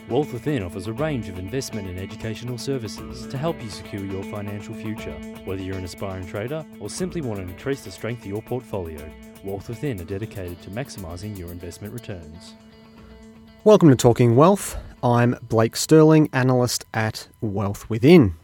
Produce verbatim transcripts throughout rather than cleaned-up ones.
Wealth Within offers a range of investment and educational services to help you secure your financial future. Whether you're an aspiring trader or simply want to increase the strength of your portfolio, Wealth Within are dedicated to maximising your investment returns. Welcome to Talking Wealth. I'm Blake Sterling, analyst at Wealth Within.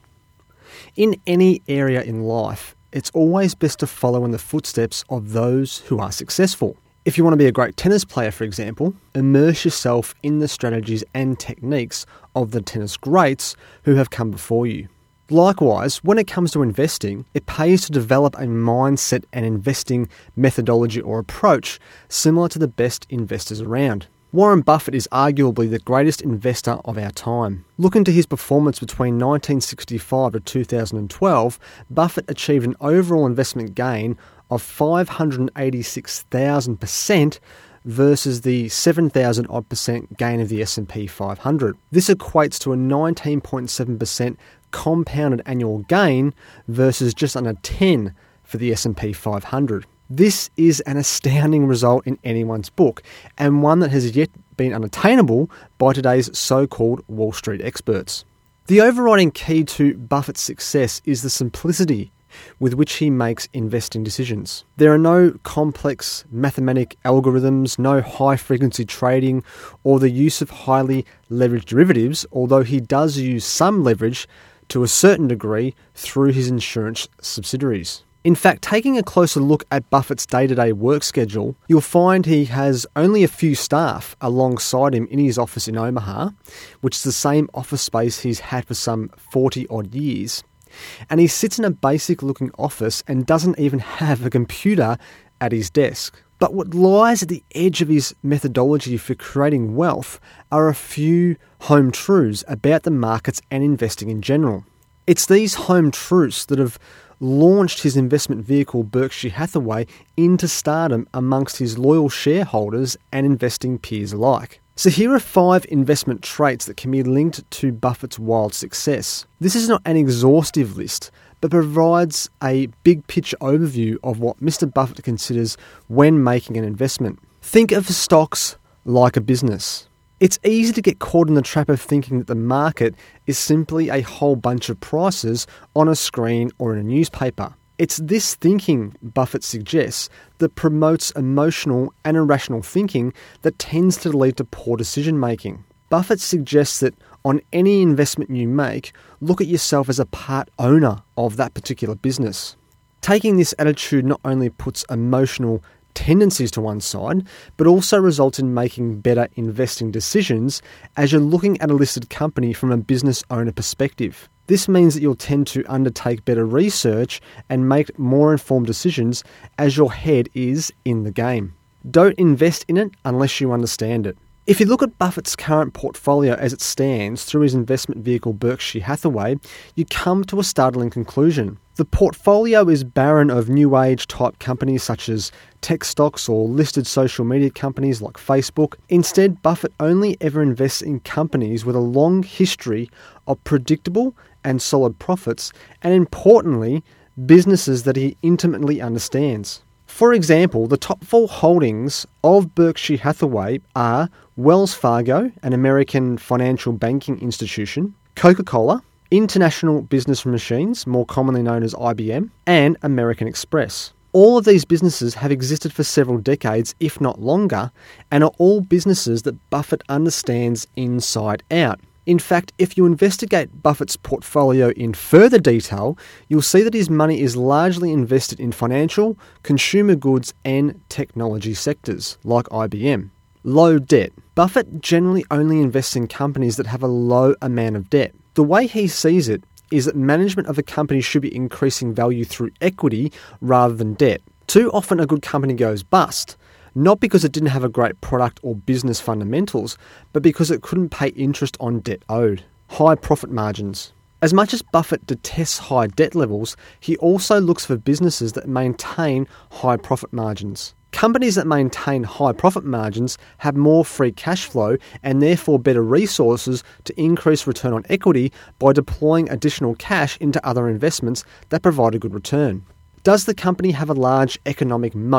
In any area in life, it's always best to follow in the footsteps of those who are successful. If you want to be a great tennis player, for example, immerse yourself in the strategies and techniques of the tennis greats who have come before you. Likewise, when it comes to investing, it pays to develop a mindset and investing methodology or approach similar to the best investors around. Warren Buffett is arguably the greatest investor of our time. Look into his performance between nineteen sixty-five to two thousand twelve, Buffett achieved an overall investment gain of five hundred eighty-six thousand percent versus the seven thousand odd percent gain of the S and P five hundred. This equates to a nineteen point seven percent compounded annual gain versus just under ten for the S and P five hundred. This is an astounding result in anyone's book, and one that has yet been unattainable by today's so-called Wall Street experts. The overriding key to Buffett's success is the simplicity with which he makes investing decisions. There are no complex mathematic algorithms, no high-frequency trading, or the use of highly leveraged derivatives, although he does use some leverage to a certain degree through his insurance subsidiaries. In fact, taking a closer look at Buffett's day-to-day work schedule, you'll find he has only a few staff alongside him in his office in Omaha, which is the same office space he's had for some forty-odd years. And he sits in a basic-looking office and doesn't even have a computer at his desk. But what lies at the edge of his methodology for creating wealth are a few home truths about the markets and investing in general. It's these home truths that have launched his investment vehicle Berkshire Hathaway into stardom amongst his loyal shareholders and investing peers alike. So here are five investment traits that can be linked to Buffett's wild success. This is not an exhaustive list, but provides a big picture overview of what Mister Buffett considers when making an investment. Think of stocks like a business. It's easy to get caught in the trap of thinking that the market is simply a whole bunch of prices on a screen or in a newspaper. It's this thinking, Buffett suggests, that promotes emotional and irrational thinking that tends to lead to poor decision making. Buffett suggests that on any investment you make, look at yourself as a part owner of that particular business. Taking this attitude not only puts emotional tendencies to one side, but also results in making better investing decisions as you're looking at a listed company from a business owner perspective. This means that you'll tend to undertake better research and make more informed decisions as your head is in the game. Don't invest in it unless you understand it. If you look at Buffett's current portfolio as it stands through his investment vehicle Berkshire Hathaway, you come to a startling conclusion. The portfolio is barren of new age type companies such as tech stocks or listed social media companies like Facebook. Instead, Buffett only ever invests in companies with a long history of predictable and solid profits, and importantly, businesses that he intimately understands. For example, the top four holdings of Berkshire Hathaway are Wells Fargo, an American financial banking institution, Coca-Cola, International Business Machines, more commonly known as I B M, and American Express. All of these businesses have existed for several decades, if not longer, and are all businesses that Buffett understands inside out. In fact, if you investigate Buffett's portfolio in further detail, you'll see that his money is largely invested in financial, consumer goods, and technology sectors, like I B M. Low debt. Buffett generally only invests in companies that have a low amount of debt. The way he sees it is that management of a company should be increasing value through equity rather than debt. Too often a good company goes bust, not because it didn't have a great product or business fundamentals, but because it couldn't pay interest on debt owed. High profit margins. As much as Buffett detests high debt levels, he also looks for businesses that maintain high profit margins. Companies that maintain high profit margins have more free cash flow and therefore better resources to increase return on equity by deploying additional cash into other investments that provide a good return. Does the company have a large economic moat?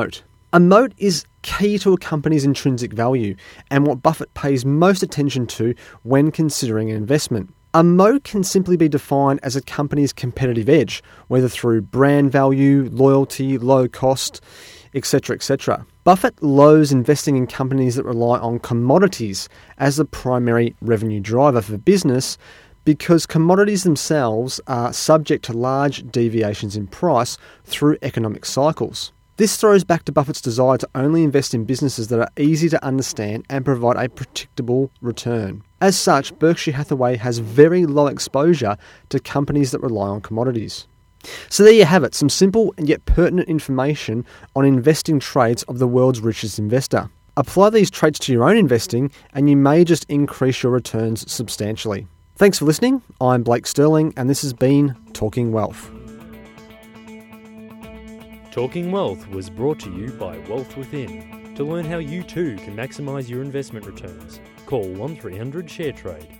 A moat is key to a company's intrinsic value and what Buffett pays most attention to when considering an investment. A moat can simply be defined as a company's competitive edge, whether through brand value, loyalty, low cost, et cetera, et cetera. Buffett loathes investing in companies that rely on commodities as the primary revenue driver for business because commodities themselves are subject to large deviations in price through economic cycles. This throws back to Buffett's desire to only invest in businesses that are easy to understand and provide a predictable return. As such, Berkshire Hathaway has very low exposure to companies that rely on commodities. So there you have it, some simple and yet pertinent information on investing traits of the world's richest investor. Apply these traits to your own investing and you may just increase your returns substantially. Thanks for listening. I'm Blake Sterling and this has been Talking Wealth. Talking Wealth was brought to you by Wealth Within. To learn how you too can maximise your investment returns, call one three hundred SHARE TRADE.